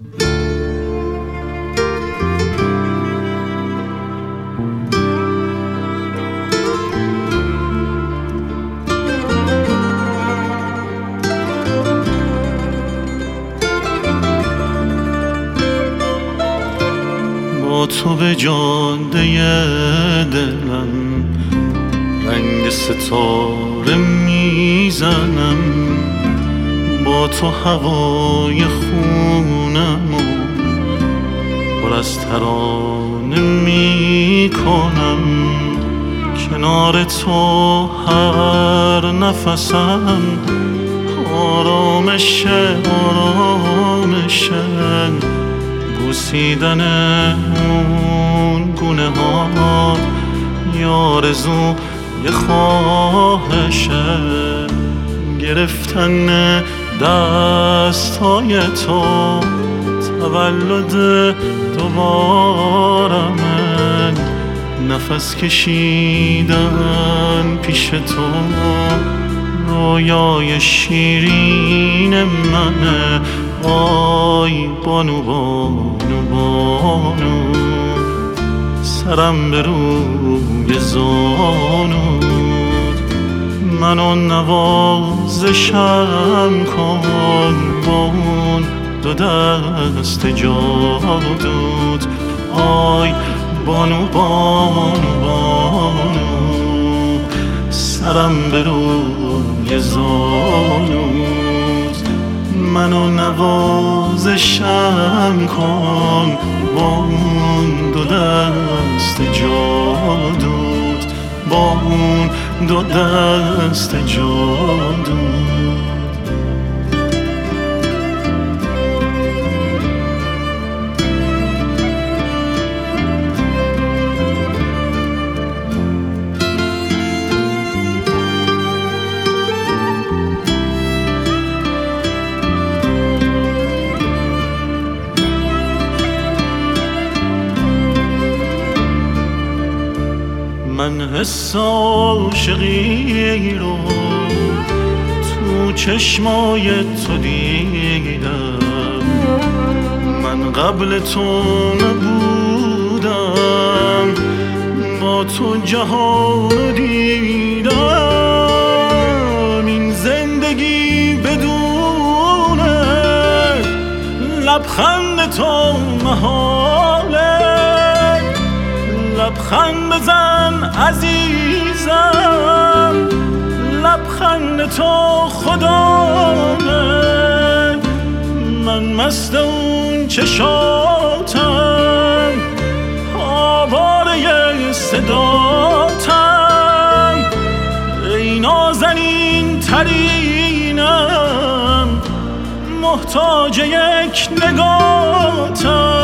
با تو به جاده دلم رنگ ستاره میزنم، با تو هوای خونم و پر از ترانه میکنم. کنار تو هر نفسم آرامشه آرامشه، بوسیدن اون گونه ها یارزو یه خواهشه، گرفتن دستای تو تولد دوبارمه، نفس کشیدن پیش تو رویای شیرین منه. آی بانو بانو بانو، سرم به روی زانود، منو نوازشم کن با اون دو دست جادوت. آی بانو بانو بانو، سرم به روی زانود، منو نوازشم کن با اون دو دست جادوت، با اون دو دست جادوت. من حس عاشقی رو تو چشمای تو دیدم، من قبل تو نبودم، با تو جهان دیدم. این زندگی بدونه لبخند تو محاله، لبخند بزن عزیزم، لبخند تو خدامه. من مست اون چشاتم، آواره صداتم، ای نازنین ترینم، محتاج یک نگاتم.